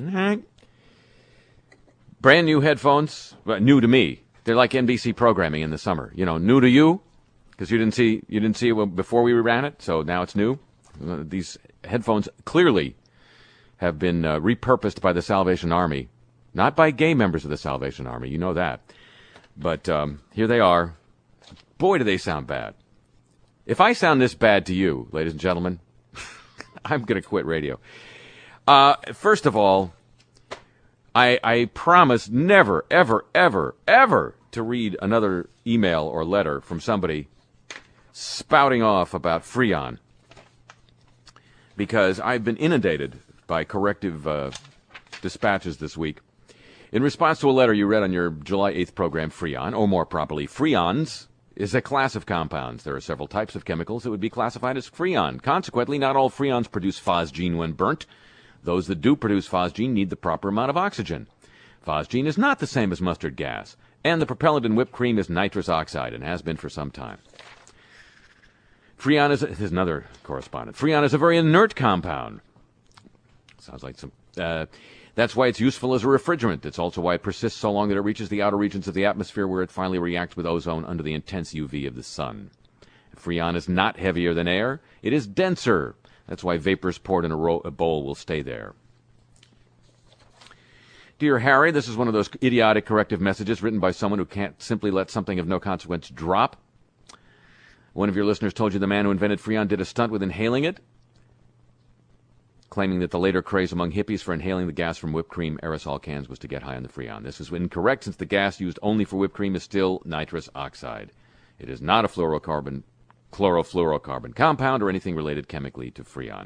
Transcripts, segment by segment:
All right. Brand new headphones, new to me. They're like NBC programming in the summer. You know, new to you because you didn't see it before we ran it, so now it's new. These headphones clearly have been repurposed by the Salvation Army, not by gay members of the Salvation Army. You know that, but here they are. Boy, do they sound bad. If I sound this bad to you, ladies and gentlemen, I'm going to quit radio. First of all, I promise never, ever, ever, ever to read another email or letter from somebody spouting off about Freon, because I've been inundated by corrective dispatches this week. In response to a letter you read on your July 8th program, Freon, or more properly, Freons, is a class of compounds. There are several types of chemicals that would be classified as Freon. Consequently, not all Freons produce phosgene when burnt. Those that do produce phosgene need the proper amount of oxygen. Phosgene is not the same as mustard gas, and the propellant in whipped cream is nitrous oxide and has been for some time. Freon is another correspondent. Freon is a very inert compound. Sounds like some... that's why it's useful as a refrigerant. It's also why it persists so long that it reaches the outer regions of the atmosphere, where it finally reacts with ozone under the intense UV of the sun. Freon is not heavier than air. It is denser. That's why vapors poured in a bowl will stay there. Dear Harry, this is one of those idiotic corrective messages written by someone who can't simply let something of no consequence drop. One of your listeners told you the man who invented Freon did a stunt with inhaling it, claiming that the later craze among hippies for inhaling the gas from whipped cream aerosol cans was to get high on the Freon. This is incorrect, since the gas used only for whipped cream is still nitrous oxide. It is not a chlorofluorocarbon compound or anything related chemically to Freon.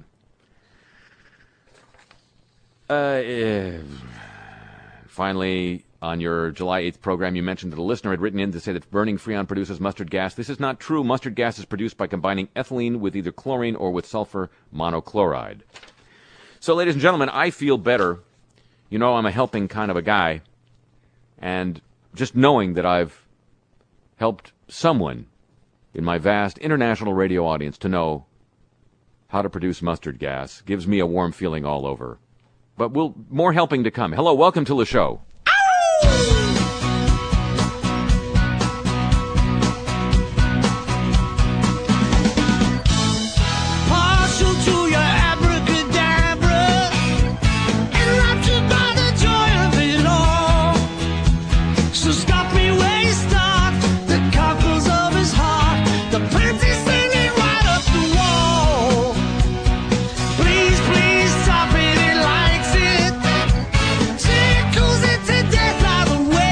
Finally, on your July 8th program, you mentioned that a listener had written in to say that burning Freon produces mustard gas. This is not true. Mustard gas is produced by combining ethylene with either chlorine or with sulfur monochloride. So, ladies and gentlemen, I feel better. You know, I'm a helping kind of a guy. And just knowing that I've helped someone in my vast international radio audience to know how to produce mustard gas gives me a warm feeling all over. But more helping to come. Hello, welcome to the show. Please stop it, it likes it. Tickles it to death out of the way.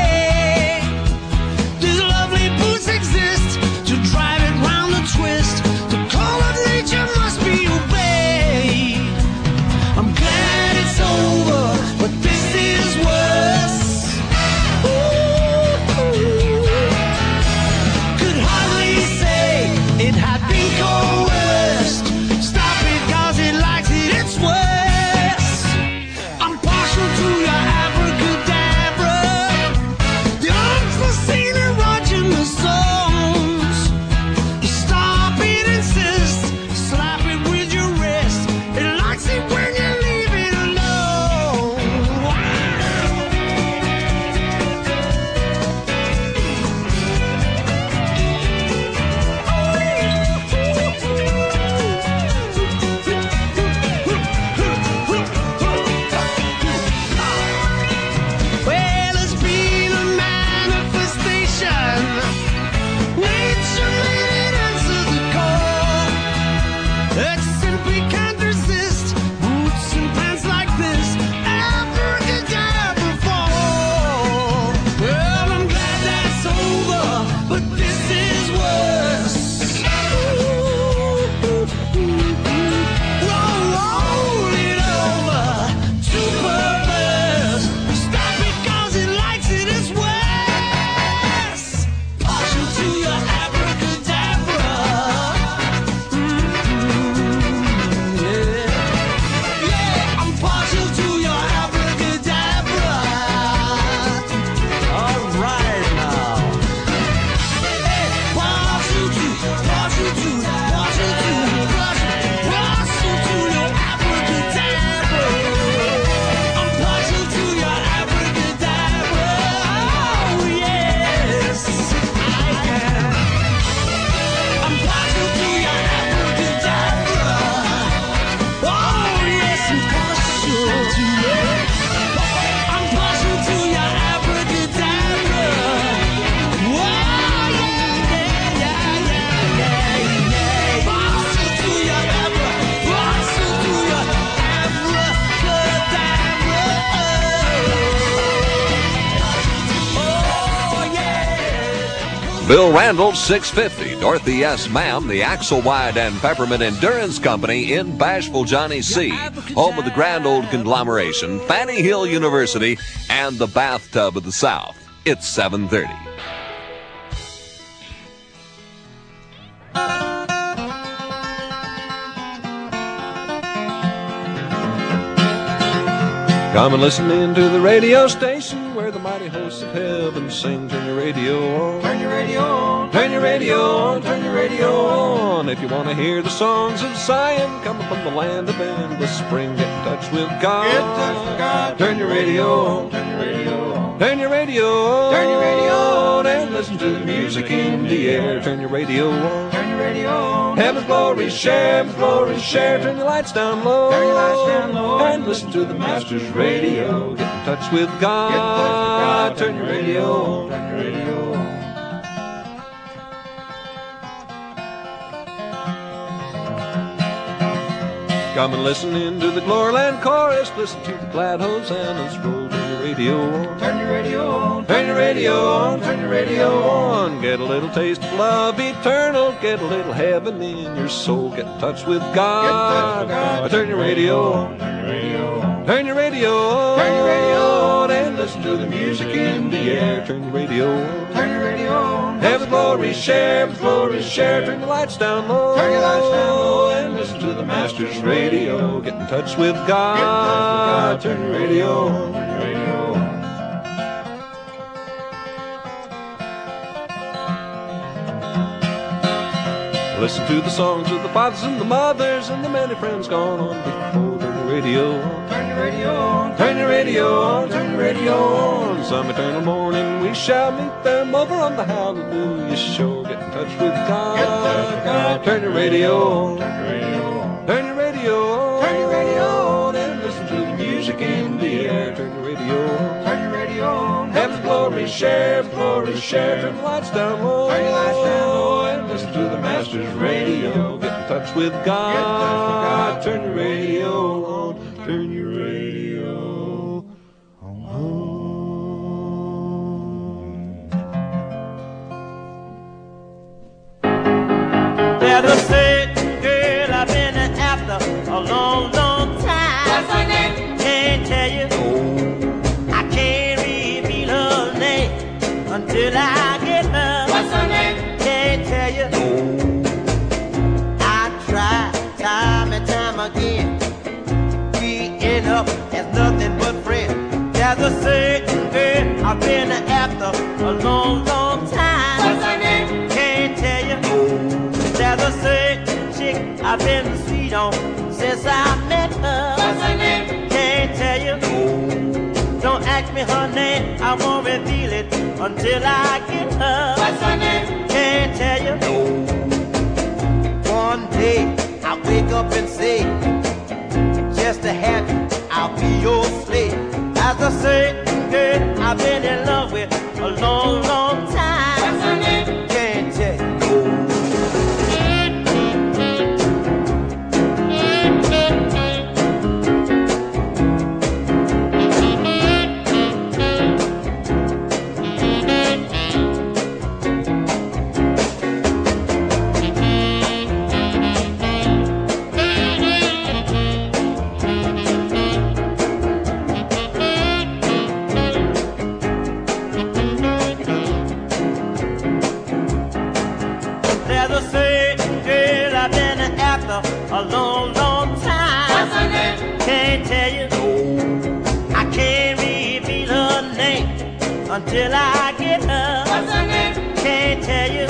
to it. I'm partial to your abracadabra. Whoa, yeah, yeah, yeah, yeah, yeah. Partial to your partial to your abracadabra. Oh, yeah. Bill Randall, 650. Dorothy S. Ma'am, the Axelwide and Peppermint Endurance Company in Bashful Johnny C., home of the grand old conglomeration, Fanny Hill University, and the Bathtub of the South. It's 7:30. Come and listen in to the radio station where the mighty hosts of heaven sing. Turn your radio on. Turn your radio on. Turn your radio on. Turn your radio on. If you want to hear the songs of Zion coming from the land of endless spring, get in touch with God. Get in touch with God. Turn your radio on. Turn your radio on. Turn your radio on. Turn your radio on. And listen to the music in the air. Turn your radio on. Turn your radio on. Heaven's glory share. Heaven's glory share. Turn your lights down low. Turn your lights down low. And listen to the Master's radio. Get in touch with God. Get in touch with God. Turn your radio on. Turn your radio on. Come and listen in to the Gloryland chorus. Listen to the glad hosannas roll. Turn your radio on. Turn your radio on. Turn your radio on. Turn your radio on. Get a little taste of love eternal. Get a little heaven in your soul. Get in touch with God. Get in touch with God. Turn your radio on. Turn your radio on. Turn your radio on. Turn your radio on. And listen to the music in the air. Turn your radio on. Turn your radio on. Heaven's glory share. Heaven's glory share. Turn the lights down low. Turn your lights down low. And listen to the Master's radio. Get in touch with God. Get in touch with God. Turn your radio on. Turn your radio on. Listen to the songs of the fathers and the mothers and the many friends gone on before. Turn your radio on. Turn your radio on. Turn your radio on. Turn your radio on. Some eternal morning we shall meet them over on the Hallelujah Show. Get in touch with God. Get in touch with God. Turn your radio on. Turn your radio on. Turn your radio on. Turn your radio on. And listen to the music in the air. Turn your radio on. Turn your radio on. Heaven's glory share. Glory share. Turn the lights down low. Turn your lights down low. And listen to the Master's radio. Get in touch with God. Get in touch with God. Turn your radio on. Turn your radio on. There's a certain girl I've been after a long, long time. What's her name? Can't tell you. I can't reveal her name until I get her. What's her name? Can't tell you. I tried time and time again. We end up as nothing but friends. There's a certain girl I've been after a long, long time. What's her name? Can't tell you. There's a certain chick I've been sweet on since I met her. What's her name? Can't tell you. Don't ask me her name, I won't reveal it until I get her. What's her name? Can't tell you. One day I wake up and say, just to have you, I'll be your slave. As a certain girl I've been in love with a long, long time. What's her name? Can't tell you. A long, long time. What's her name? Can't tell you. I can't reveal her name until I get her. What's her name? Can't tell you.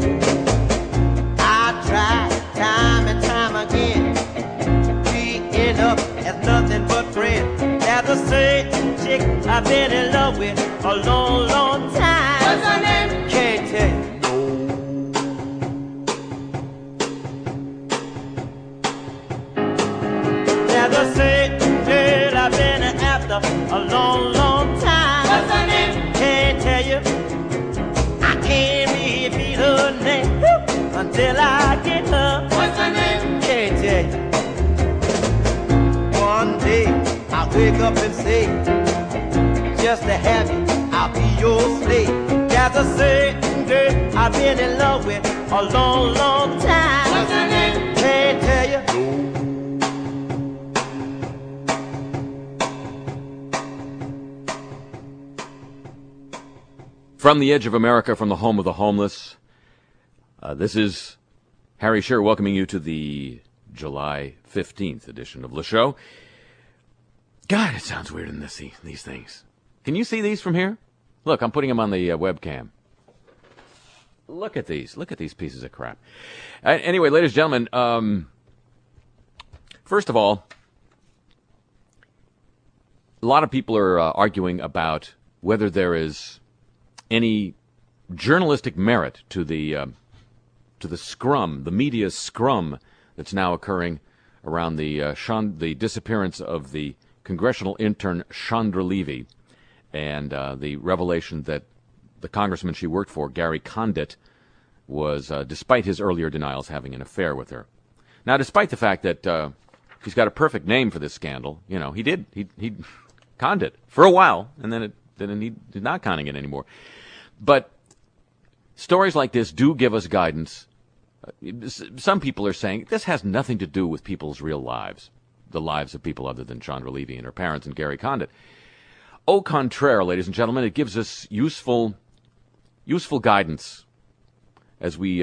I tried time and time again. We end up as nothing but friends. There's a certain chick I've been in love with a long, long time. What's her name? Can't tell you. There's a certain girl I've been after a long, long time. What's her name? Can't tell you. I can't repeat her name until I get her. What's her name? Can't tell you. One day I'll wake up and say, just to have you, I'll be your slave. There's a certain girl I've been in love with a long, long time. What's her name? Can't tell you. From the edge of America, from the home of the homeless, this is Harry Shearer welcoming you to the July 15th edition of the show. God, it sounds weird in these things. Can you see these from here? Look, I'm putting them on the webcam. Look at these. Look at these pieces of crap. Anyway, ladies and gentlemen, first of all, a lot of people are arguing about whether there is any journalistic merit to the scrum, the media scrum that's now occurring around the disappearance of the congressional intern Chandra Levy and the revelation that the congressman she worked for, Gary Condit, was, despite his earlier denials, having an affair with her. Now, despite the fact that he's got a perfect name for this scandal, you know, he conned it for a while, and then he did not conning it anymore. But stories like this do give us guidance. Some people are saying this has nothing to do with people's real lives, the lives of people other than Chandra Levy and her parents and Gary Condit. Au contraire, ladies and gentlemen, it gives us useful guidance as we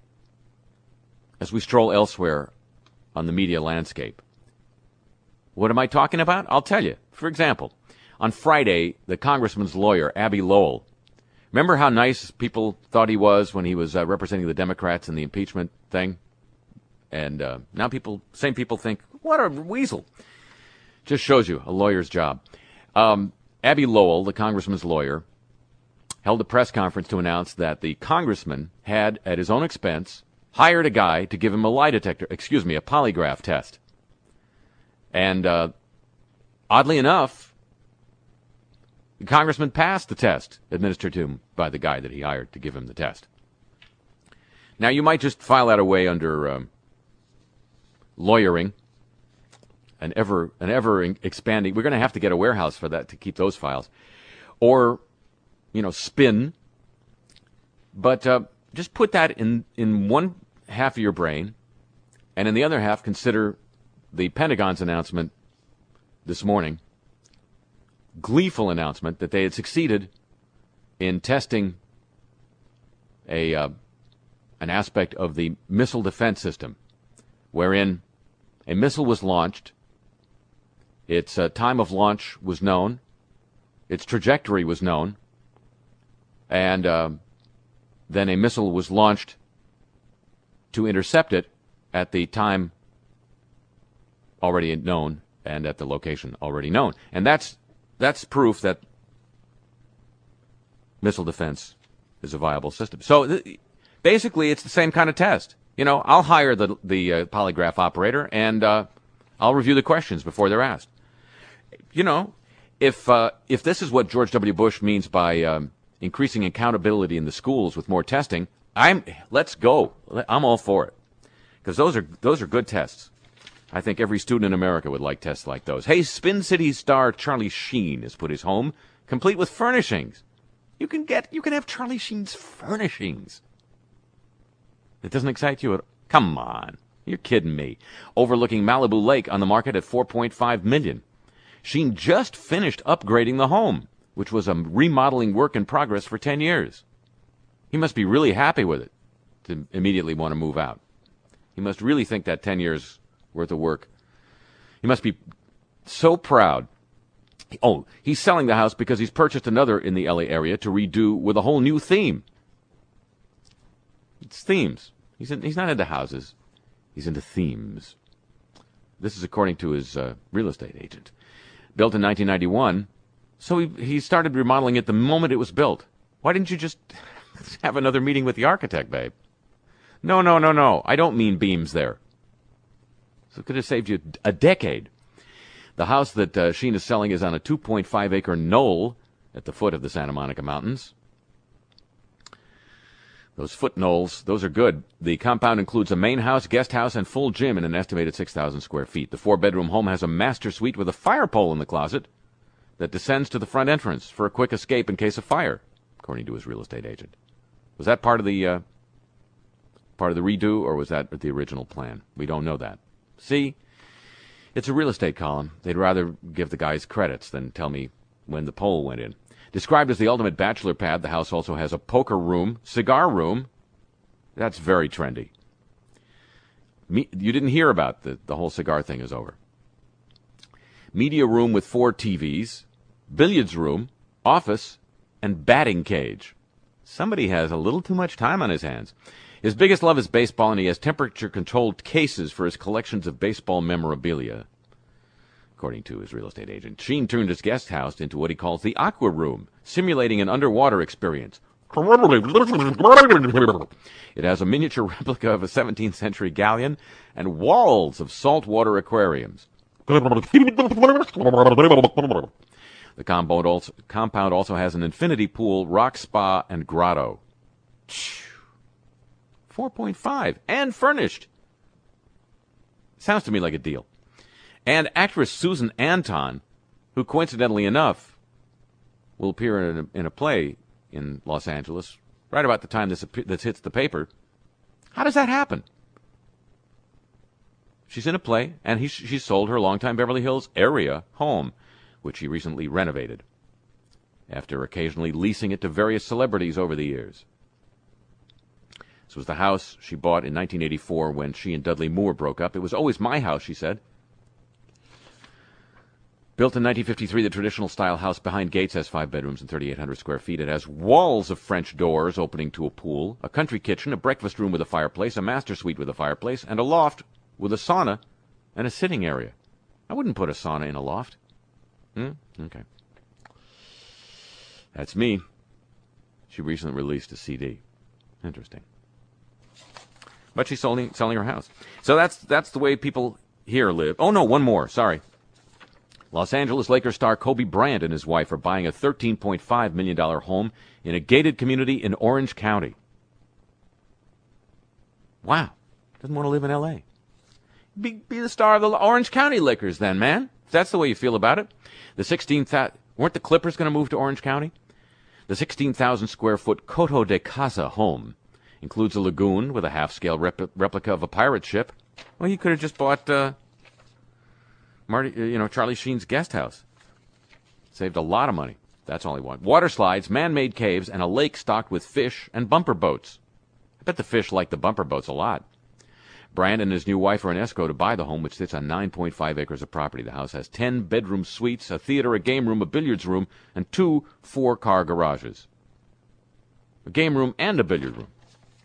stroll elsewhere on the media landscape. What am I talking about? I'll tell you. For example, on Friday, the congressman's lawyer, Abbe Lowell, remember how nice people thought he was when he was representing the Democrats in the impeachment thing? And now same people think, what a weasel. Just shows you a lawyer's job. Abbe Lowell, the congressman's lawyer, held a press conference to announce that the congressman had, at his own expense, hired a guy to give him a polygraph test. And oddly enough, the congressman passed the test administered to him by the guy that he hired to give him the test. Now, you might just file that away under lawyering, an ever expanding. We're going to have to get a warehouse for that to keep those files, or spin. But just put that in one half of your brain, and in the other half, consider the Pentagon's announcement this morning. Gleeful announcement that they had succeeded in testing an aspect of the missile defense system, wherein a missile was launched, its time of launch was known, its trajectory was known, and then a missile was launched to intercept it at the time already known and at the location already known. And that's proof that missile defense is a viable system. So basically, it's the same kind of test. I'll hire the polygraph operator, and I'll review the questions before they're asked. If this is what George W. Bush means by increasing accountability in the schools with more testing, let's go. I'm all for it, because those are good tests. I think every student in America would like tests like those. Hey, Spin City star Charlie Sheen has put his home complete with furnishings. You can have Charlie Sheen's furnishings. It doesn't excite you at all? Come on. You're kidding me. Overlooking Malibu Lake on the market at $4.5 million. Sheen just finished upgrading the home, which was a remodeling work in progress for 10 years. He must be really happy with it to immediately want to move out. He must really think that 10 years worth of work. He must be so proud. Oh, he's selling the house because he's purchased another in the LA area to redo with a whole new theme. It's themes. He's not into houses. He's into themes. This is according to his real estate agent. Built in 1991, so he started remodeling it the moment it was built. Why didn't you just have another meeting with the architect, babe? No. I don't mean beams there. So it could have saved you a decade. The house that Sheen is selling is on a 2.5-acre knoll at the foot of the Santa Monica Mountains. Those foot knolls, those are good. The compound includes a main house, guest house, and full gym in an estimated 6,000 square feet. The 4-bedroom home has a master suite with a fire pole in the closet that descends to the front entrance for a quick escape in case of fire, according to his real estate agent. Was that part of the redo, or was that the original plan? We don't know that. See, it's a real estate column. They'd rather give the guys credits than tell me when the pole went in. Described as the ultimate bachelor pad, the house also has a poker room, cigar room. That's very trendy. You didn't hear about the whole cigar thing is over. Media room with 4 TVs, billiards room, office, and batting cage. Somebody has a little too much time on his hands. His biggest love is baseball, and he has temperature-controlled cases for his collections of baseball memorabilia, according to his real estate agent. Sheen turned his guest house into what he calls the Aqua Room, simulating an underwater experience. It has a miniature replica of a 17th century galleon and walls of saltwater aquariums. The compound also has an infinity pool, rock spa, and grotto. 4.5 and furnished. Sounds to me like a deal. And actress Susan Anton, who coincidentally enough will appear in a play in Los Angeles right about the time this hits the paper. How does that happen? She's in a play, and she sold her longtime Beverly Hills area home, which she recently renovated, after occasionally leasing it to various celebrities over the years. This was the house she bought in 1984 when she and Dudley Moore broke up. It was always my house, she said. Built in 1953, the traditional-style house behind gates has 5 bedrooms and 3,800 square feet. It has walls of French doors opening to a pool, a country kitchen, a breakfast room with a fireplace, a master suite with a fireplace, and a loft with a sauna and a sitting area. I wouldn't put a sauna in a loft. Okay. That's me. She recently released a CD. Interesting. But she's selling her house. So that's the way people here live. Oh, no, one more. Sorry. Los Angeles Lakers star Kobe Bryant and his wife are buying a $13.5 million home in a gated community in Orange County. Wow. Doesn't want to live in L.A. Be the star of the Orange County Lakers then, man. If that's the way you feel about it. Weren't the Clippers going to move to Orange County? The 16,000 square foot Coto de Casa home includes a lagoon with a half-scale replica of a pirate ship. Well, he could have just bought Charlie Sheen's guest house. Saved a lot of money. That's all he wanted. Water slides, man-made caves, and a lake stocked with fish and bumper boats. I bet the fish like the bumper boats a lot. Bryant and his new wife are in escrow to buy the home, which sits on 9.5 acres of property. The house has 10 bedroom suites, a theater, a game room, a billiards room, and 2 4-car garages. A game room and a billiard room.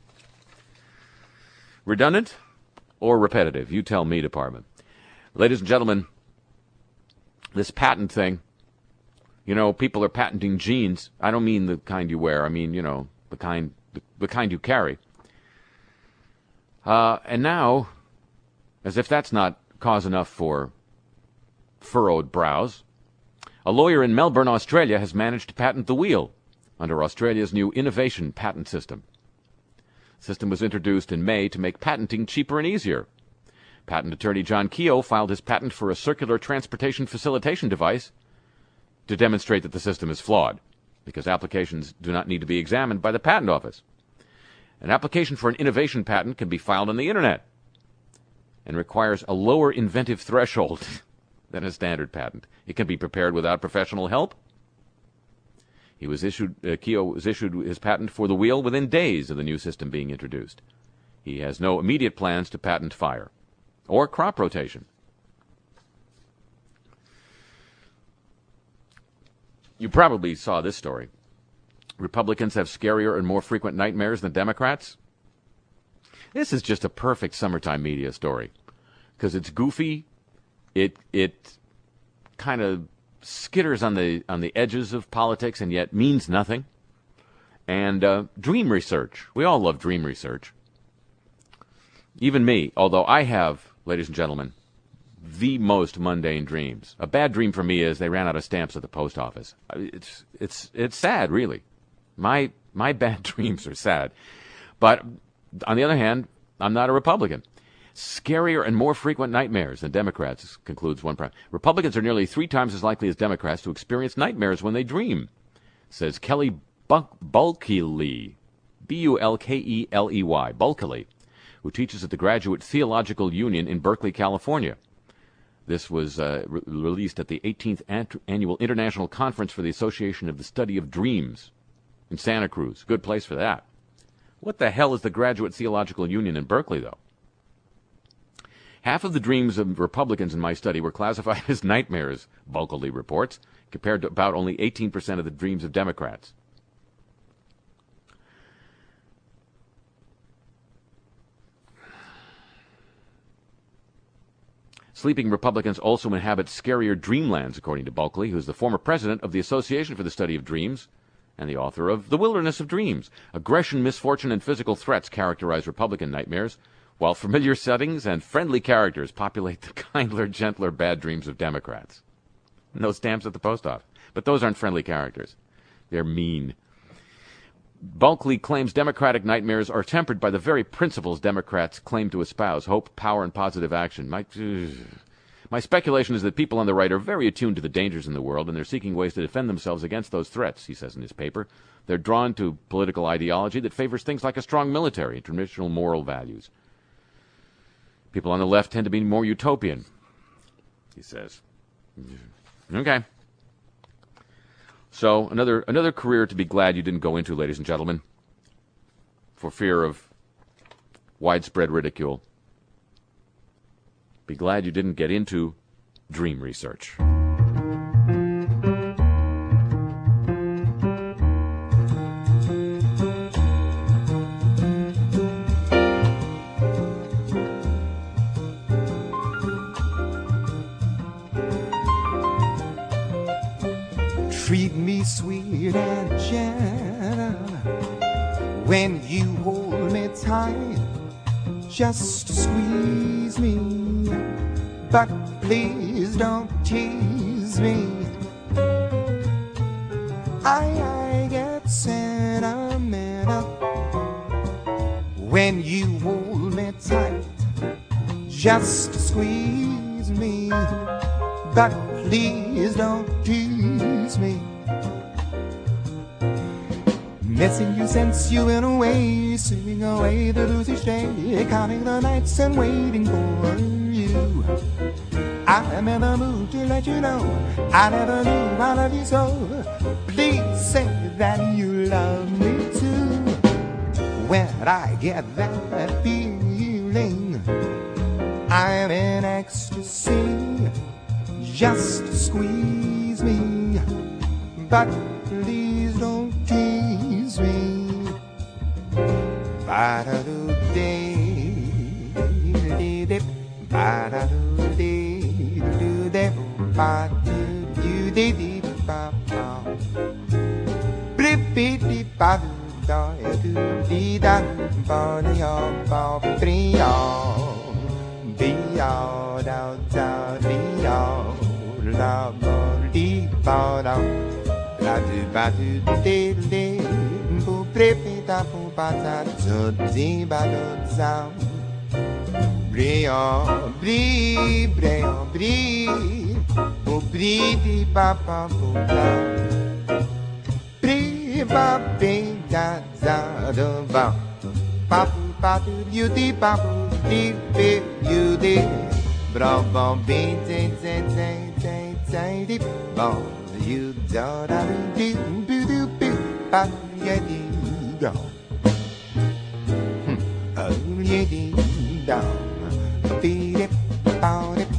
Redundant or repetitive? You tell me, Department. Ladies and gentlemen, this patent thing, people are patenting jeans. I don't mean the kind you wear. I mean, the kind you carry. And now, as if that's not cause enough for furrowed brows, a lawyer in Melbourne, Australia, has managed to patent the wheel under Australia's new innovation patent system. The system was introduced in May to make patenting cheaper and easier. Patent attorney John Keogh filed his patent for a circular transportation facilitation device to demonstrate that the system is flawed, because applications do not need to be examined by the Patent Office. An application for an innovation patent can be filed on the Internet and requires a lower inventive threshold than a standard patent. It can be prepared without professional help. Keogh was issued his patent for the wheel within days of the new system being introduced. He has no immediate plans to patent fire or crop rotation. You probably saw this story. Republicans have scarier and more frequent nightmares than Democrats. This is just a perfect summertime media story because it's goofy. It kind of skitters on the edges of politics and yet means nothing. And dream research. We all love dream research. Even me, although I have, ladies and gentlemen, the most mundane dreams. A bad dream for me is they ran out of stamps at the post office. It's sad, really. My bad dreams are sad. But on the other hand, I'm not a Republican. Scarier and more frequent nightmares than Democrats, concludes one prime. Republicans are nearly 3 times as likely as Democrats to experience nightmares when they dream, says Kelly Bulkeley, Bulkeley, Bulkeley, who teaches at the Graduate Theological Union in Berkeley, California. This was released at the 18th Annual International Conference for the Association of the Study of Dreams in Santa Cruz. Good place for that. What the hell is the Graduate Theological Union in Berkeley, though? Half of the dreams of Republicans in my study were classified as nightmares, Bulkeley reports, compared to about only 18% of the dreams of Democrats. Sleeping Republicans also inhabit scarier dreamlands, according to Bulkeley, who is the former president of the Association for the Study of Dreams and the author of The Wilderness of Dreams. Aggression, misfortune, and physical threats characterize Republican nightmares, while familiar settings and friendly characters populate the kindler, gentler bad dreams of Democrats. No stamps at the post office. But those aren't friendly characters. They're mean. Bulkeley claims Democratic nightmares are tempered by the very principles Democrats claim to espouse: hope, power, and positive action. My speculation is that people on the right are very attuned to the dangers in the world, and they're seeking ways to defend themselves against those threats, he says in his paper. They're drawn to political ideology that favors things like a strong military and traditional moral values. People on the left tend to be more utopian, he says. Okay. So, another career to be glad you didn't go into, ladies and gentlemen, for fear of widespread ridicule. Be glad you didn't get into dream research. Treat me sweet and gentle when you hold me tight. Just squeeze me, but please don't tease me. I get sentimental when you hold me tight. Just squeeze me, but please don't tease me. Missing you since you went away, singing away the blues each day, counting the nights and waiting for you. I'm in the mood to let you know I never knew I love you so. Please say that you love me too. When I get that feeling, I'm in ecstasy. Just squeeze me, but please don't tease me. Ba-da-do-dee-dee-dee, ba-da-do-dee-dee-dee, ba-do-dee-dee-dee-ba-ba. Blip-dee-dee-ba-do-da-dee-da-ba-dee-da-ba-dee-da, be-ya-da-da-dee-ya. La ba dee ba da, la do ba do dee dee, boo blip da boo ba da do dee ba do za, brio bri brio bri, boo bri dee ba ba boo da, bri ba be da za do ba, ba boo ba do you dee ba boo dee be you dee, bra ba be dee dee dee. Say ball, you da da do do do do ba ya dee go. Oh ya dee do, be dip bow dip.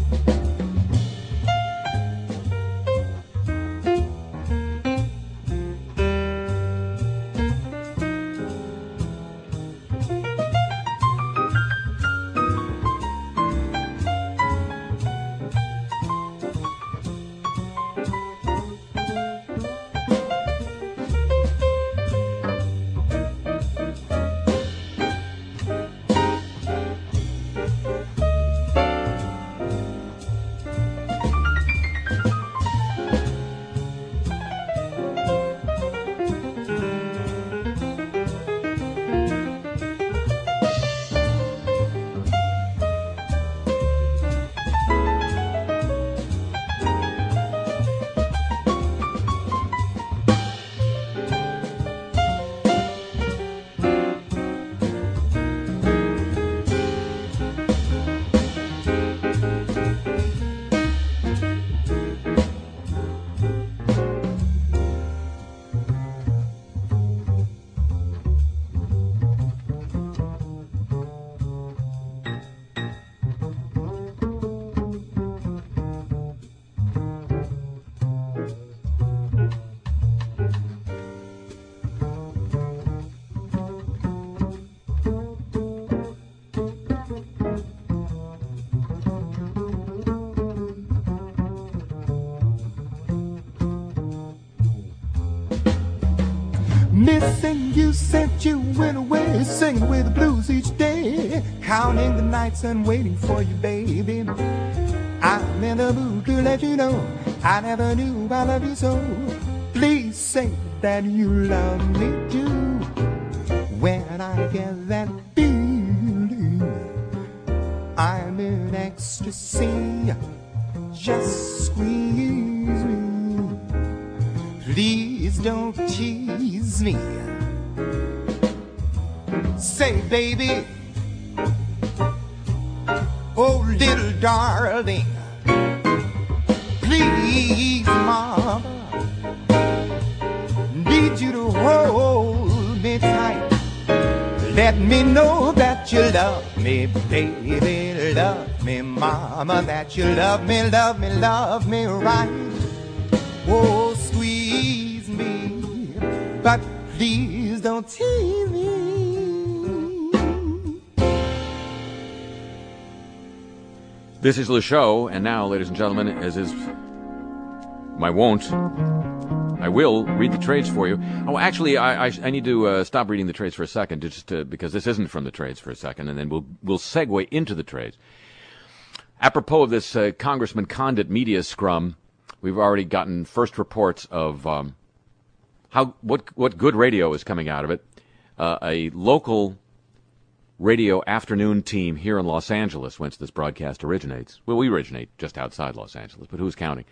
Listen, you said you went away, singing with the blues each day, counting the nights and waiting for you, baby. I'm in the mood to let you know I never knew I love you so. Please say that you love me too. When I get that feeling, I'm in ecstasy. Just squeeze me. Please don't tease me. Say, baby, oh, little darling, please, mama, need you to hold me tight. Let me know that you love me, baby, love me, mama, that you love me, love me, love me right. Oh, squeeze me, but please don't tease me. This is Le Show, and now, ladies and gentlemen, as is my wont, I will read the trades for you. Oh, actually, I need to stop reading the trades for a second, just because this isn't from the trades for a second, and then we'll segue into the trades. Apropos of this Congressman Condit media scrum, we've already gotten first reports of what good radio is coming out of it. A local radio afternoon team here in Los Angeles, whence this broadcast originates. Well, we originate just outside Los Angeles, but who's counting?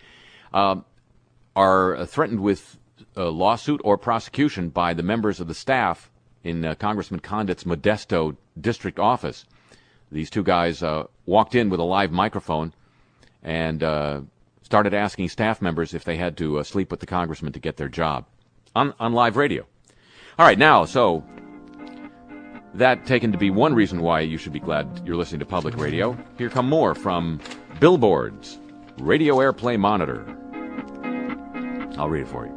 Are threatened with a lawsuit or prosecution by the members of the staff in Congressman Condit's Modesto district office. These two guys walked in with a live microphone and started asking staff members if they had to sleep with the congressman to get their job on live radio. All right, now, so that taken to be one reason why you should be glad you're listening to public radio. Here come more from Billboard's Radio Airplay Monitor. I'll read it for you.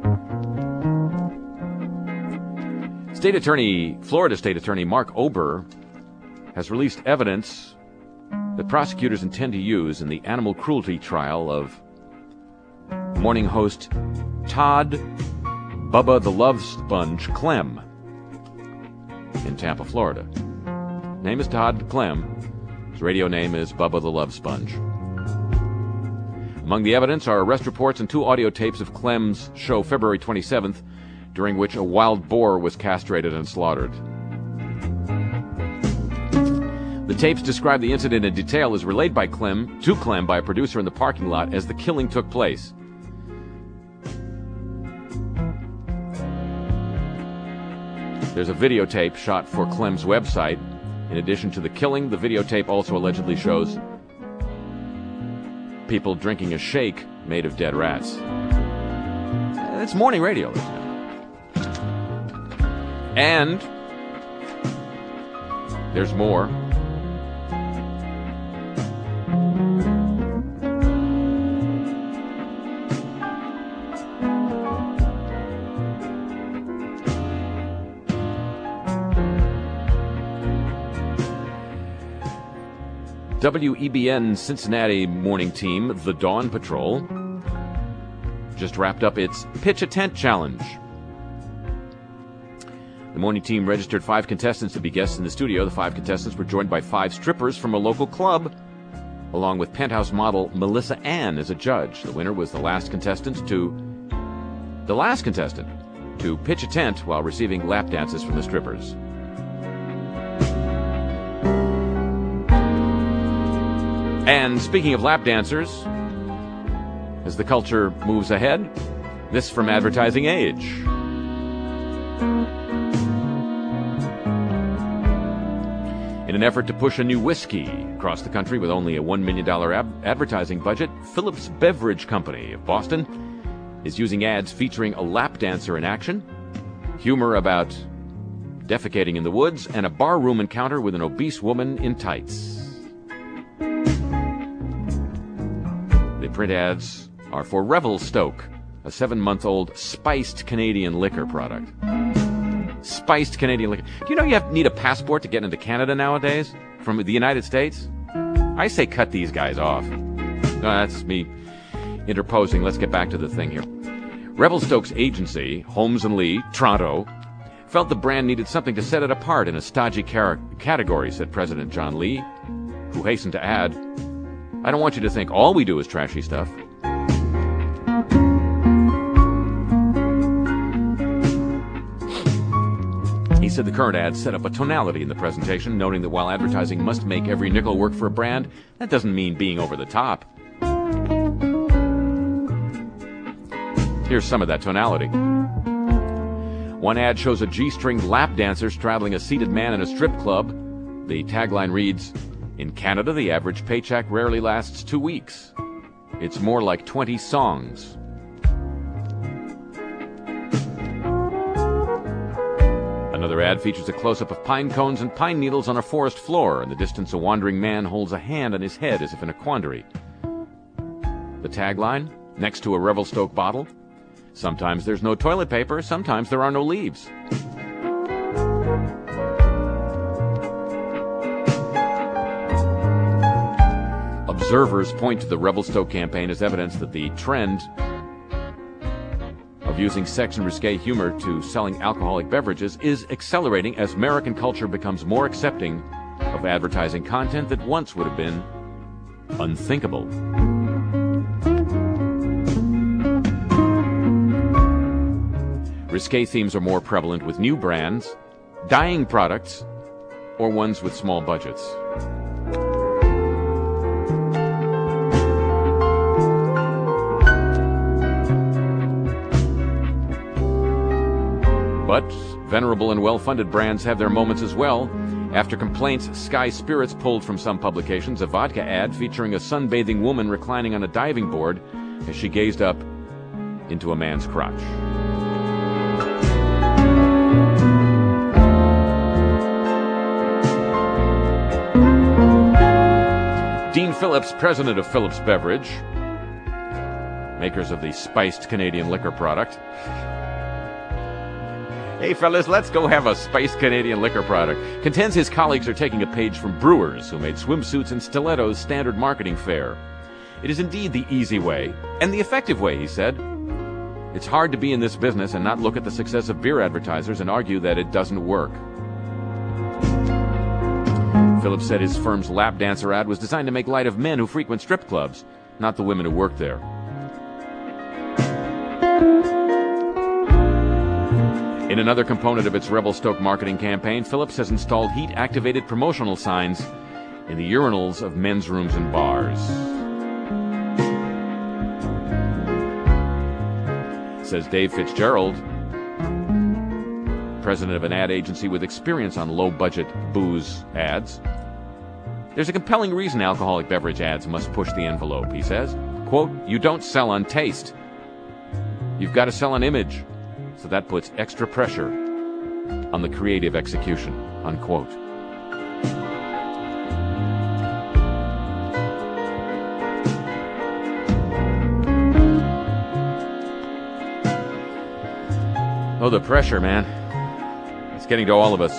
Florida State Attorney Mark Ober has released evidence that prosecutors intend to use in the animal cruelty trial of morning host Todd Bubba the Love Sponge Clem in Tampa, Florida. Name is Todd Clem. His radio name is Bubba the Love Sponge. Among the evidence are arrest reports and 2 audio tapes of Clem's show February 27th, during which a wild boar was castrated and slaughtered. The tapes describe the incident in detail as relayed by Clem by a producer in the parking lot as the killing took place. There's a videotape shot for Clem's website. In addition to the killing, the videotape also allegedly shows people drinking a shake made of dead rats. It's morning radio, ladies and gentlemen. And there's more. WEBN Cincinnati morning team, The Dawn Patrol, just wrapped up its Pitch a Tent Challenge. The morning team registered 5 contestants to be guests in the studio. The 5 contestants were joined by 5 strippers from a local club, along with Penthouse model Melissa Ann as a judge. The winner was the last contestant to pitch a tent while receiving lap dances from the strippers. And speaking of lap dancers, as the culture moves ahead, this from Advertising Age. In an effort to push a new whiskey across the country with only a $1 million advertising budget, Phillips Beverage Company of Boston is using ads featuring a lap dancer in action, humor about defecating in the woods, and a barroom encounter with an obese woman in tights. The print ads are for Revelstoke, a 7-month-old spiced Canadian liquor product. Spiced Canadian liquor. Do you know you need a passport to get into Canada nowadays from the United States? I say cut these guys off. No, that's me interposing. Let's get back to the thing here. Revelstoke's agency, Holmes & Lee, Toronto, Felt the brand needed something to set it apart in a stodgy category, said President John Lee, who hastened to add, I don't want you to think all we do is trashy stuff. He said the current ad set up a tonality in the presentation, noting that while advertising must make every nickel work for a brand, that doesn't mean being over the top. Here's some of that tonality. One ad shows a G-string lap dancer straddling a seated man in a strip club. The tagline reads, in Canada, the average paycheck rarely lasts 2 weeks. It's more like 20 songs. Another ad features a close-up of pine cones and pine needles on a forest floor. In the distance, a wandering man holds a hand on his head as if in a quandary. The tagline, next to a Revelstoke bottle, sometimes there's no toilet paper, sometimes there are no leaves. Observers point to the Revelstoke campaign as evidence that the trend of using sex and risque humor to selling alcoholic beverages is accelerating as American culture becomes more accepting of advertising content that once would have been unthinkable. Risque themes are more prevalent with new brands, dying products, or ones with small budgets. But venerable and well-funded brands have their moments as well. After complaints, Sky Spirits pulled from some publications a vodka ad featuring a sunbathing woman reclining on a diving board as she gazed up into a man's crotch. Dean Phillips, president of Phillips Beverage, makers of the spiced Canadian liquor product. Hey fellas, let's go have a spiced Canadian liquor product. Contends his colleagues are taking a page from brewers who made swimsuits and stilettos standard marketing fare. It is indeed the easy way, and the effective way, he said. It's hard to be in this business and not look at the success of beer advertisers and argue that it doesn't work. Phillips said his firm's lap dancer ad was designed to make light of men who frequent strip clubs, not the women who work there. In another component of its Revelstoke marketing campaign, Phillips has installed heat-activated promotional signs in the urinals of men's rooms and bars. Says Dave Fitzgerald, president of an ad agency with experience on low-budget booze ads. There's a compelling reason alcoholic beverage ads must push the envelope, he says. Quote, you don't sell on taste. You've got to sell on image. So that puts extra pressure on the creative execution, unquote. Oh, the pressure, man. It's getting to all of us.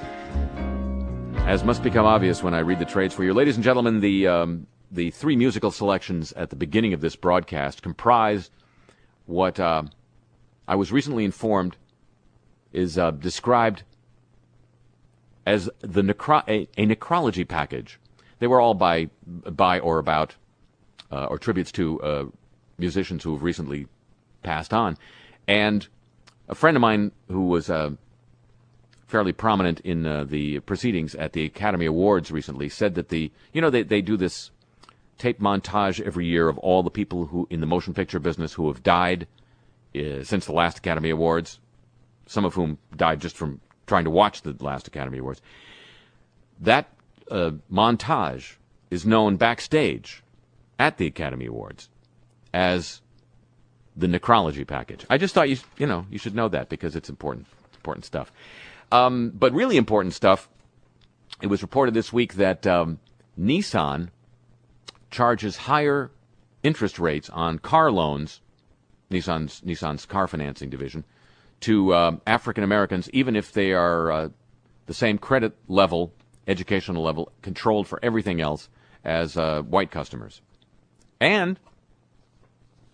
As must become obvious when I read the trades for you. Ladies and gentlemen, the three musical selections at the beginning of this broadcast comprise what I was recently informed is described as a necrology package. They were all by or about or tributes to musicians who have recently passed on. And a friend of mine who was fairly prominent in the proceedings at the Academy Awards recently said that they do this tape montage every year of all the people who in the motion picture business who have died since the last Academy Awards, some of whom died just from trying to watch the last Academy Awards. That montage is known backstage at the Academy Awards as the necrology package. I just thought you should know that because it's important. It's important stuff. But really important stuff. It was reported this week that Nissan charges higher interest rates on car loans. Nissan's car financing division, to African Americans, even if they are the same credit level, educational level, controlled for everything else as white customers. And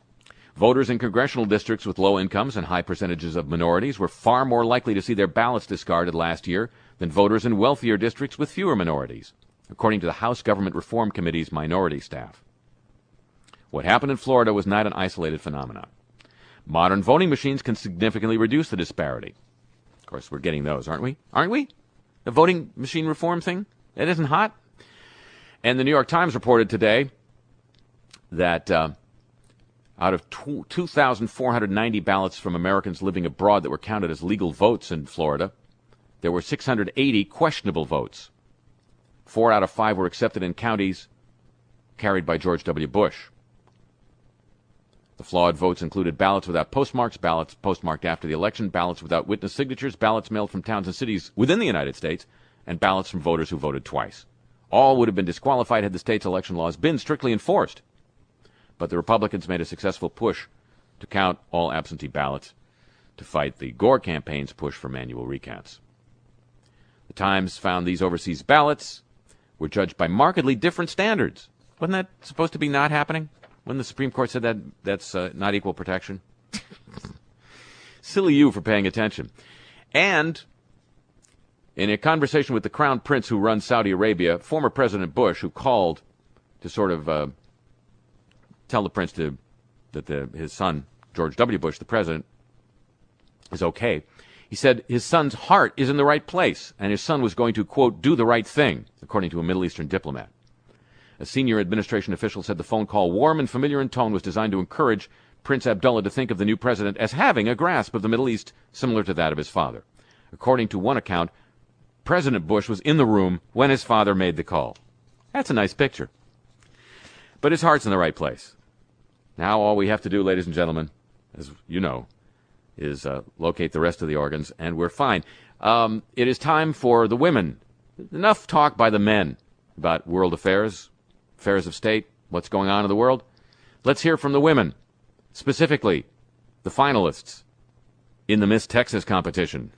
Voters in congressional districts with low incomes and high percentages of minorities were far more likely to see their ballots discarded last year than voters in wealthier districts with fewer minorities, according to the House Government Reform Committee's minority staff. What happened in Florida was not an isolated phenomenon. Modern voting machines can significantly reduce the disparity. Of course, we're getting those, aren't we? Aren't we? The voting machine reform thing? It isn't hot? And the New York Times reported today that out of 2,490 ballots from Americans living abroad that were counted as legal votes in Florida, there were 680 questionable votes. 4 out of 5 were accepted in counties carried by George W. Bush. The flawed votes included ballots without postmarks, ballots postmarked after the election, ballots without witness signatures, ballots mailed from towns and cities within the United States, and ballots from voters who voted twice. All would have been disqualified had the state's election laws been strictly enforced. But the Republicans made a successful push to count all absentee ballots to fight the Gore campaign's push for manual recounts. The Times found these overseas ballots were judged by markedly different standards. Wasn't that supposed to be not happening? When the Supreme Court said that that's not equal protection? Silly you for paying attention. And in a conversation with the Crown Prince who runs Saudi Arabia, former President Bush, who called to sort of tell the prince that his son, George W. Bush, the president, is okay. He said his son's heart is in the right place, and his son was going to, quote, do the right thing, according to a Middle Eastern diplomat. A senior administration official said the phone call, warm and familiar in tone, was designed to encourage Prince Abdullah to think of the new president as having a grasp of the Middle East similar to that of his father. According to one account, President Bush was in the room when his father made the call. That's a nice picture. But his heart's in the right place. Now all we have to do, ladies and gentlemen, as you know, is locate the rest of the organs, and we're fine. It is time for the women. Enough talk by the men about world affairs, affairs of state, what's going on in the world. Let's hear from the women, specifically the finalists in the Miss Texas competition.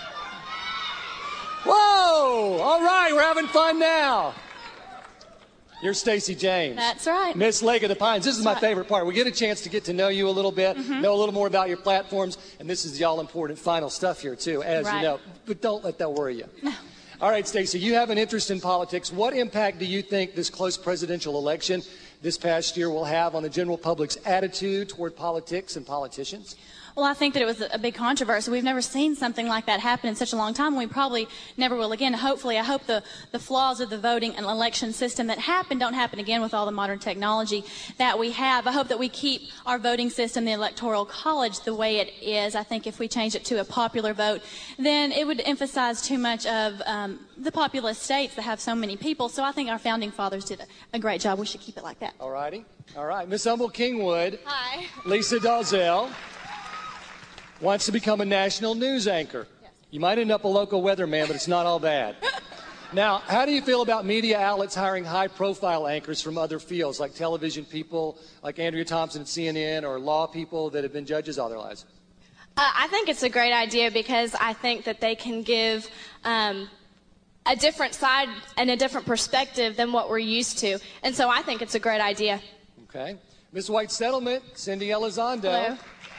Whoa! All right, we're having fun now. You're Stacey James. That's right. Miss Lake of the Pines. This is my favorite part. We get a chance to get to know you a little bit, know a little more about your platforms, and this is the all-important final stuff here, too, as you know. But don't let that worry you. No. All right, Stacey, you have an interest in politics. What impact do you think this close presidential election this past year will have on the general public's attitude toward politics and politicians? Well, I think that it was a big controversy. We've never seen something like that happen in such a long time. We probably never will again. Hopefully, I hope the flaws of the voting and election system that happened don't happen again with all the modern technology that we have. I hope that we keep our voting system, the Electoral College, the way it is. I think if we change it to a popular vote, then it would emphasize too much of the populous states that have so many people. So I think our founding fathers did a great job. We should keep it like that. All righty. All right. Miss Humble Kingwood. Hi. Lisa Dalzell wants to become a national news anchor. Yes. You might end up a local weatherman, but it's not all bad. Now, how do you feel about media outlets hiring high-profile anchors from other fields, like television people, like Andrea Thompson at CNN, or law people that have been judges all their lives? I think it's a great idea because I think that they can give a different side and a different perspective than what we're used to. And so I think it's a great idea. Okay. Miss White Settlement, Cindy Elizondo. Hello.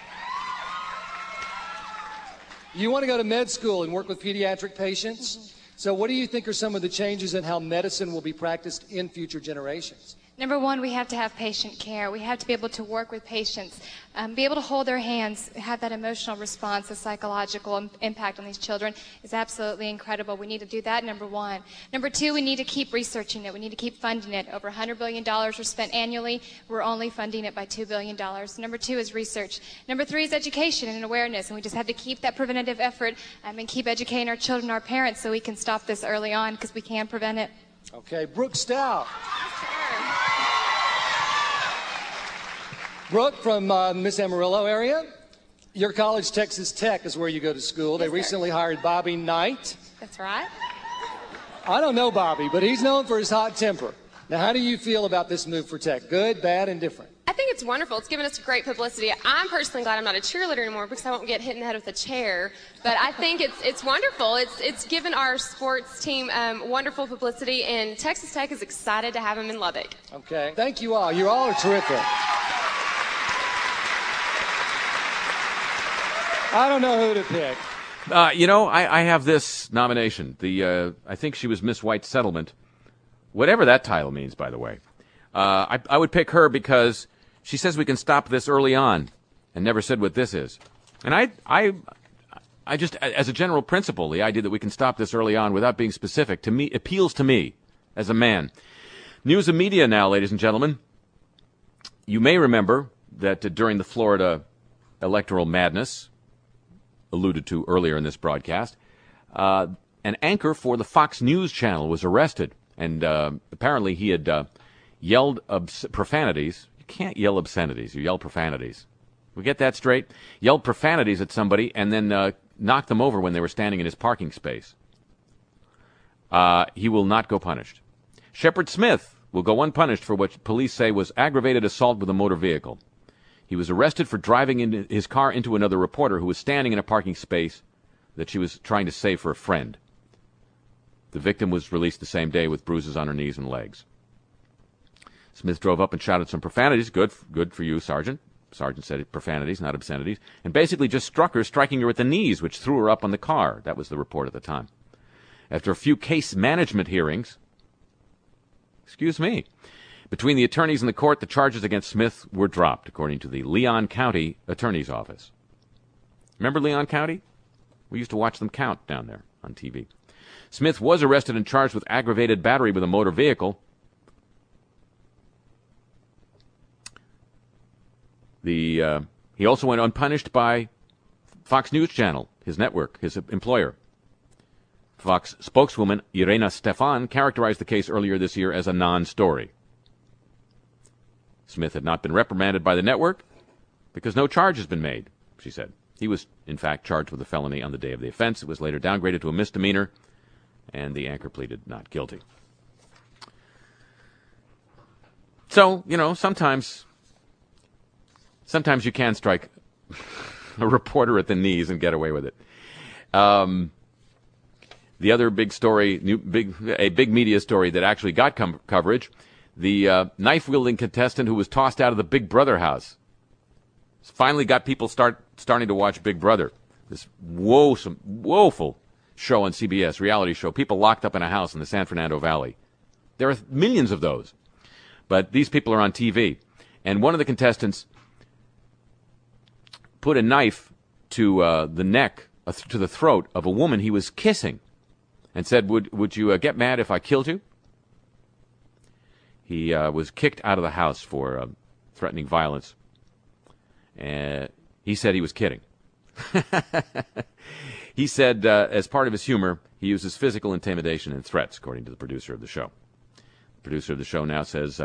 You want to go to med school and work with pediatric patients? So what do you think are some of the changes in how medicine will be practiced in future generations? Number one, we have to have patient care. We have to be able to work with patients, be able to hold their hands, have that emotional response. The psychological impact on these children is absolutely incredible. We need to do that, number one. Number two, we need to keep researching it. We need to keep funding it. Over $100 billion are spent annually. We're only funding it by $2 billion. Number two is research. Number three is education and awareness, and we just have to keep that preventative effort and keep educating our children, our parents, so we can stop this early on because we can prevent it. Okay, Brooke Stout. Brooke from Miss Amarillo area. Your college, Texas Tech, is where you go to school. They recently hired Bobby Knight. That's right. I don't know Bobby, but he's known for his hot temper. Now, how do you feel about this move for Tech? Good, bad, and different? I think it's wonderful. It's given us great publicity. I'm personally glad I'm not a cheerleader anymore because I won't get hit in the head with a chair. But I think it's wonderful. It's given our sports team wonderful publicity, and Texas Tech is excited to have him in Lubbock. Okay. Thank you all. You all are terrific. I don't know who to pick. I have this nomination. I think she was Miss White Settlement. Whatever that title means, by the way. I would pick her because she says we can stop this early on and never said what this is. And I just, as a general principle, the idea that we can stop this early on without being specific, to me, appeals to me as a man. News and media now, ladies and gentlemen. You may remember that during the Florida electoral madness, alluded to earlier in this broadcast, an anchor for the Fox News channel was arrested, and apparently he had yelled profanities. You can't yell obscenities, you yell profanities. We get that straight? Yelled profanities at somebody and then knocked them over when they were standing in his parking space. He will not go punished. Shepard Smith will go unpunished for what police say was aggravated assault with a motor vehicle. He was arrested for driving his car into another reporter who was standing in a parking space that she was trying to save for a friend. The victim was released the same day with bruises on her knees and legs. Smith drove up and shouted some profanities. Good for you, Sergeant. Sergeant said profanities, not obscenities, and basically just struck her, striking her at the knees, which threw her up on the car. That was the report at the time. After a few case management hearings, between the attorneys and the court, the charges against Smith were dropped, according to the Leon County Attorney's Office. Remember Leon County? We used to watch them count down there on TV. Smith was arrested and charged with aggravated battery with a motor vehicle. He also went unpunished by Fox News Channel, his network, his employer. Fox spokeswoman Irena Stefan characterized the case earlier this year as a non-story. Smith had not been reprimanded by the network because no charge has been made, she said. He was, in fact, charged with a felony on the day of the offense. It was later downgraded to a misdemeanor, and the anchor pleaded not guilty. So, sometimes you can strike a reporter at the knees and get away with it. The other big story, a big media story that actually got coverage, the knife-wielding contestant who was tossed out of the Big Brother house. Finally got people starting to watch Big Brother, this woeful show on CBS, reality show, people locked up in a house in the San Fernando Valley. There are millions of those, but these people are on TV. And one of the contestants put a knife to the neck, to the throat of a woman he was kissing, and said, would you get mad if I killed you? He was kicked out of the house for threatening violence. And he said he was kidding. He said, as part of his humor, he uses physical intimidation and threats, according to the producer of the show. The producer of the show now says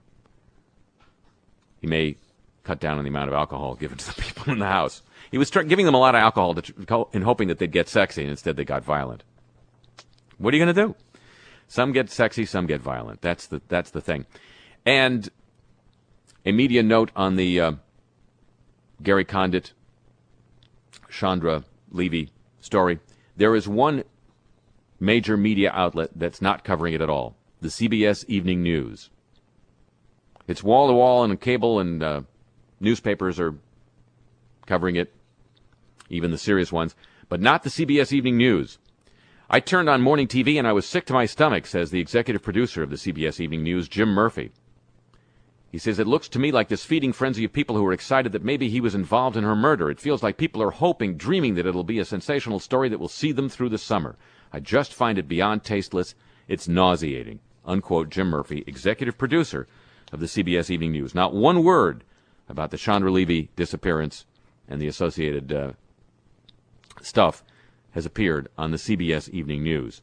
he may cut down on the amount of alcohol given to the people in the house. He was giving them a lot of alcohol in hoping that they'd get sexy, and instead they got violent. What are you going to do? Some get sexy, some get violent. That's the thing. And a media note on the Gary Condit, Chandra Levy story. There is one major media outlet that's not covering it at all, the CBS Evening News. It's wall-to-wall, and cable and newspapers are covering it, even the serious ones, but not the CBS Evening News. I turned on morning TV and I was sick to my stomach, says the executive producer of the CBS Evening News, Jim Murphy. He says, it looks to me like this feeding frenzy of people who are excited that maybe he was involved in her murder. It feels like people are hoping, dreaming that it'll be a sensational story that will see them through the summer. I just find it beyond tasteless. It's nauseating. Unquote, Jim Murphy, executive producer of the CBS Evening News. Not one word about the Chandra Levy disappearance and the associated stuff has appeared on the CBS Evening News.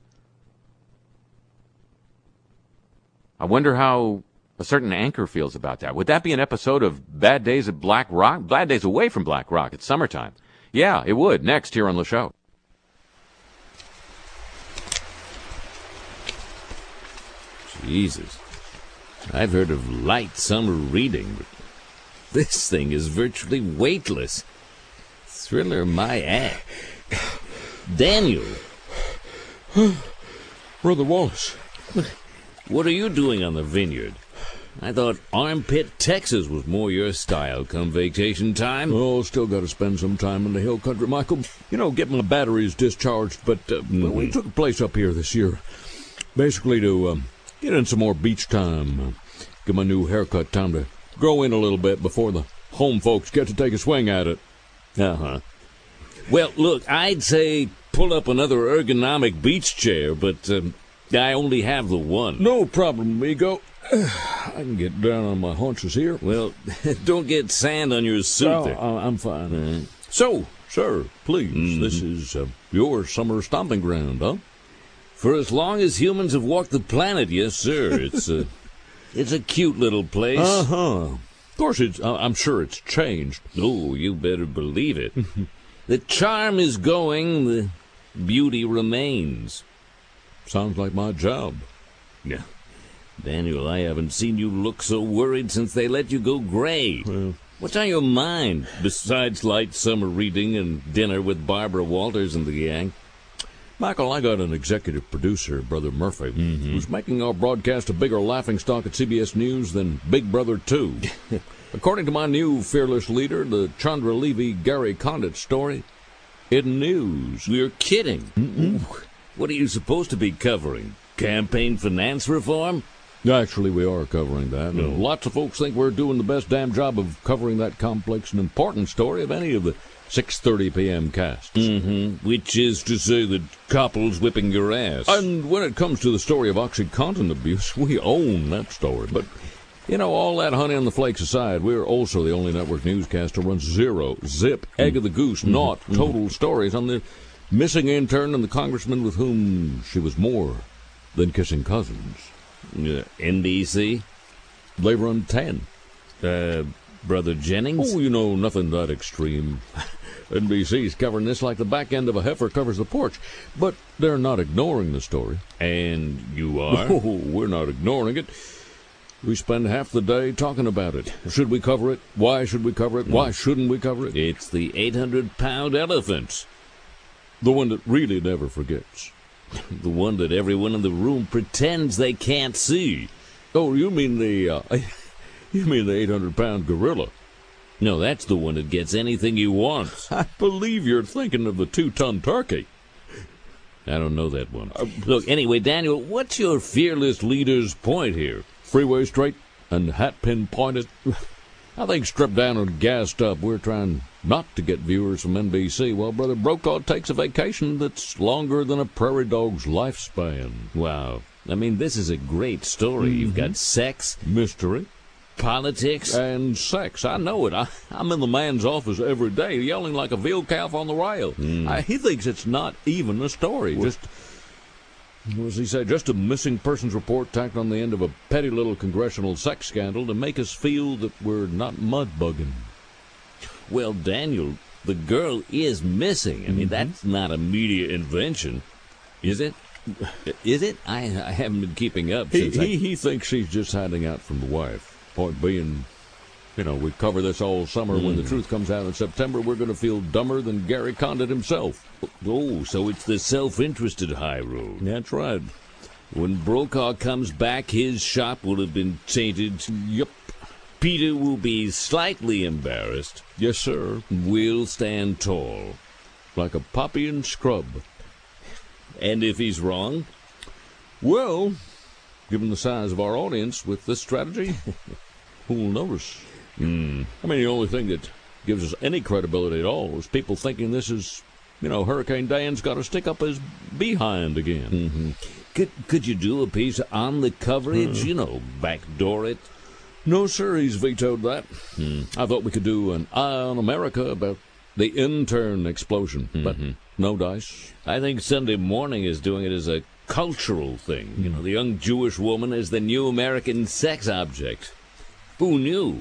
I wonder how a certain anchor feels about that. Would that be an episode of Bad Days at Black Rock? Bad Days Away from Black Rock. It's summertime. Yeah, it would. Next here on the show. Jesus. I've heard of light summer reading, but this thing is virtually weightless. Thriller my ass. Daniel. Brother Wallace. What are you doing on the vineyard? I thought Armpit, Texas was more your style come vacation time. Oh, still got to spend some time in the hill country, Michael. You know, get my batteries discharged, but we took a place up here this year. Basically to get in some more beach time, get my new haircut time to grow in a little bit before the home folks get to take a swing at it. Uh-huh. Well, look, I'd say pull up another ergonomic beach chair, but I only have the one. No problem, amigo. I can get down on my haunches here. Well, don't get sand on your suit there. I'm fine. So, sir, please, this is your summer stomping ground, huh? For as long as humans have walked the planet, yes, sir. It's a cute little place. Uh-huh. Of course, I'm sure it's changed. Oh, you better believe it. The charm is going, the beauty remains. Sounds like my job. Yeah. Daniel, I haven't seen you look so worried since they let you go gray. Well, what's on your mind, besides light summer reading and dinner with Barbara Walters and the gang? Michael, I got an executive producer, Brother Murphy, who's making our broadcast a bigger laughingstock at CBS News than Big Brother 2. According to my new fearless leader, the Chandra Levy Gary Condit story, hidden news. You're kidding. What are you supposed to be covering? Campaign finance reform? Actually, we are covering that. Lots of folks think we're doing the best damn job of covering that complex and important story of any of the 6:30 p.m. casts. Which is to say that Koppel's whipping your ass. And when it comes to the story of OxyContin abuse, we own that story. But, you know, all that honey on the flakes aside, we're also the only network newscast to run zero, zip, egg of the goose, not total stories on the missing intern and the congressman with whom she was more than kissing cousins. NBC? They run 10. Brother Jennings? Oh, you know, nothing that extreme. NBC's covering this like the back end of a heifer covers the porch. But they're not ignoring the story. And you are? No, we're not ignoring it. We spend half the day talking about it. Should we cover it? Why should we cover it? Why shouldn't we cover it? It's the 800-pound elephant. The one that really never forgets. The one that everyone in the room pretends they can't see. Oh, you mean the 800-pound gorilla? No, that's the one that gets anything he wants. I believe you're thinking of the 2-ton turkey. I don't know that one. Look, anyway, Daniel, what's your fearless leader's point here? Freeway straight and hat pin pointed. I think stripped down and gassed up, we're trying not to get viewers from NBC while Brother Brokaw takes a vacation that's longer than a prairie dog's lifespan. Wow. I mean, this is a great story. You've got sex, mystery, politics, and sex. I know it. I'm in the man's office every day yelling like a veal calf on the rail. He thinks it's not even a story. Just, what does he say? Just a missing persons report tacked on the end of a petty little congressional sex scandal to make us feel that we're not mud-bugging. Well, Daniel, the girl is missing. I mean, that's not a media invention, is it? Is it? I haven't been keeping up. He thinks she's just hiding out from the wife. Point being, you know, we cover this all summer. When the truth comes out in September, we're going to feel dumber than Gary Condit himself. Oh, so it's the self-interested high road. That's right. When Brokaw comes back, his shop will have been tainted. Yep. Peter will be slightly embarrassed. Yes, sir. We'll stand tall. Like a poppy and scrub. And if he's wrong? Well, given the size of our audience with this strategy, who'll notice? I mean, the only thing that gives us any credibility at all is people thinking this is, you know, Hurricane Dan's got to stick up his behind again. Could you do a piece on the coverage? You know, backdoor it? No, sir, he's vetoed that. I thought we could do an Eye on America about the intern explosion, but no dice. I think Sunday Morning is doing it as a cultural thing. You know, the young Jewish woman is the new American sex object. Who knew?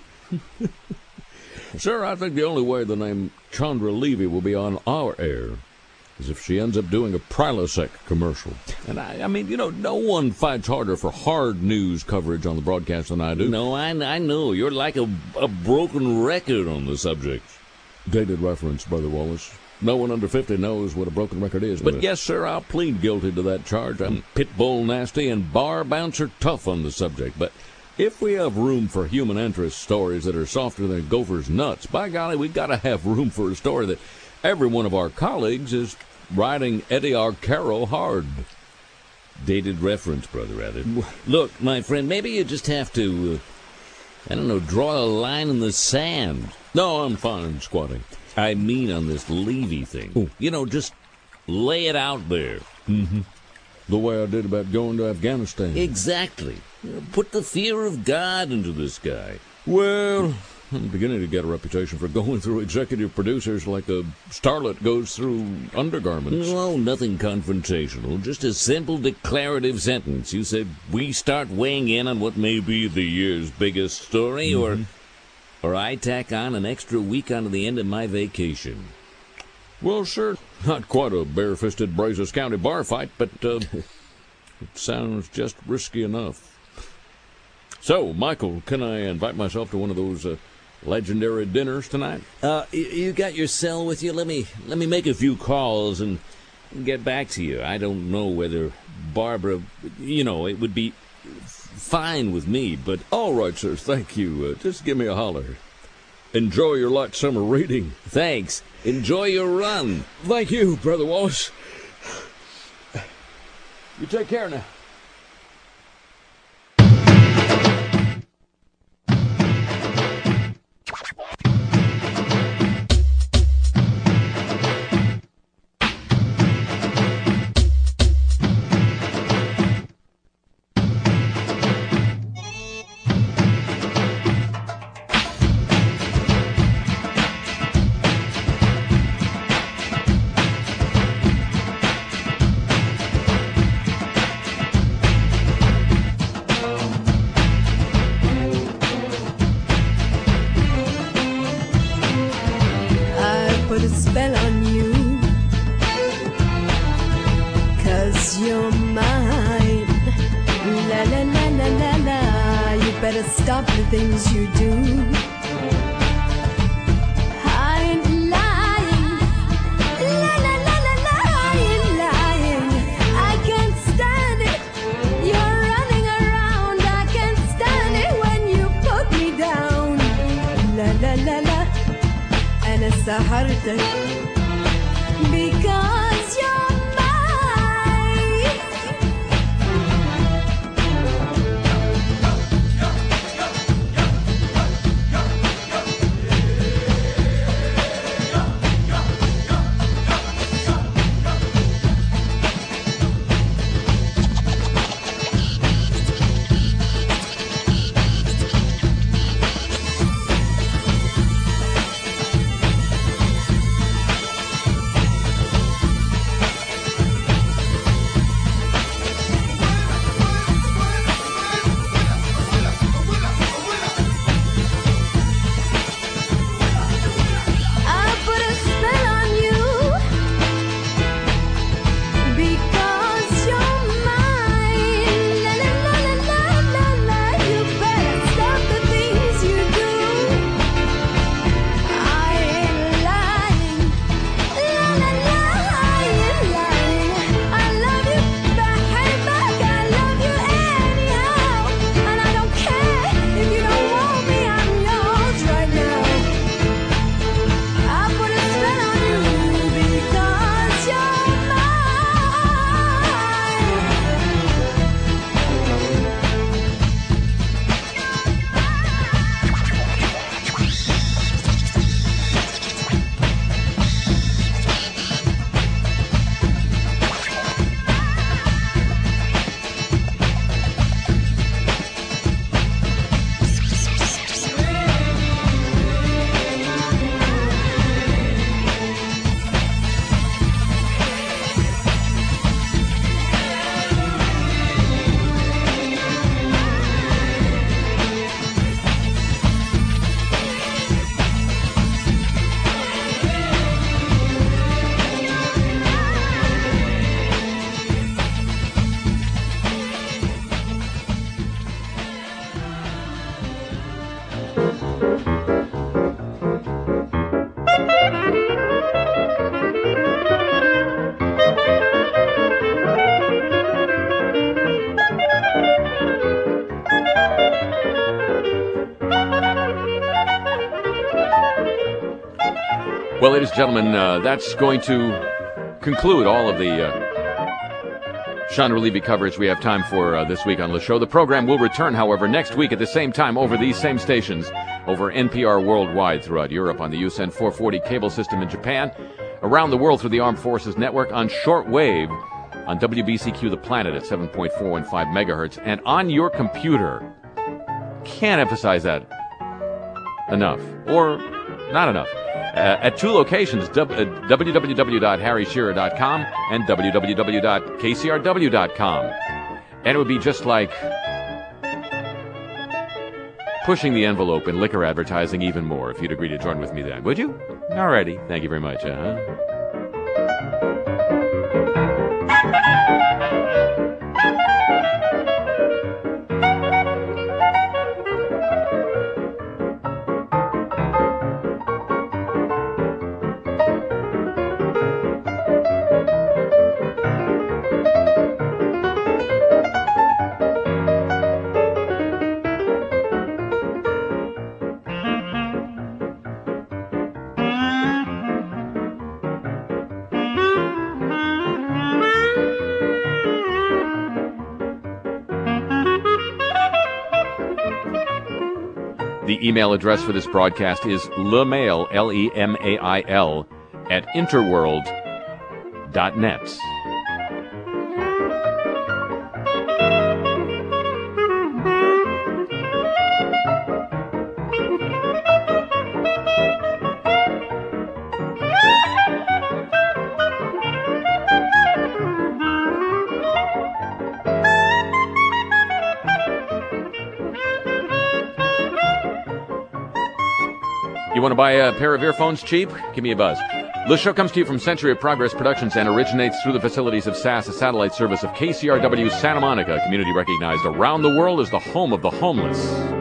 Sir, I think the only way the name Chandra Levy will be on our air is if she ends up doing a Prilosec commercial. And I mean, you know, no one fights harder for hard news coverage on the broadcast than I do. No, I know. You're like a broken record on the subject. Dated reference, Brother Wallace. No one under 50 knows what a broken record is. But yes, sir, I'll plead guilty to that charge. I'm pit bull nasty and bar bouncer tough on the subject. But If we have room for human interest stories that are softer than a gopher's nuts, by golly, we got to have room for a story that every one of our colleagues is riding Eddie Arcaro hard. Dated reference, Brother Abbott. Look, my friend, maybe you just have to, draw a line in the sand. No, I'm fine squatting. I mean on this Levy thing. Ooh. Just lay it out there. Mm-hmm. The way I did about going to Afghanistan. Exactly. Put the fear of God into this guy. Well, I'm beginning to get a reputation for going through executive producers like a starlet goes through undergarments. No, nothing confrontational. Just a simple declarative sentence. You said, we start weighing in on what may be the year's biggest story, or I tack on an extra week onto the end of my vacation. Well, sure. Not quite a bare-fisted Brazos County bar fight, but it sounds just risky enough. So, Michael, can I invite myself to one of those legendary dinners tonight? You got your cell with you? Let me make a few calls and get back to you. I don't know whether Barbara, it would be fine with me, but... All right, sir, thank you. Just give me a holler. Enjoy your light summer reading. Thanks. Enjoy your run. Thank you, Brother Wallace. You take care now. ladies and gentlemen, that's going to conclude all of the Chandra Levy coverage we have time for this week on the show. The program will return, however, next week at the same time over these same stations, over NPR worldwide throughout Europe, on the USEN 440 cable system in Japan, around the world through the Armed Forces Network, on shortwave, on WBCQ The Planet at 7.415 megahertz, and on your computer. Can't emphasize that enough, or not enough. At two locations, www.harryshearer.com and www.kcrw.com. And it would be just like pushing the envelope in liquor advertising even more if you'd agree to join with me then. Would you? Alrighty. Thank you very much. The email address for this broadcast is lemail, Lemail, at interworld.net. You want to buy a pair of earphones cheap? Give me a buzz. This show comes to you from Century of Progress Productions and originates through the facilities of SAS, a satellite service of KCRW Santa Monica, community recognized around the world as the home of the homeless.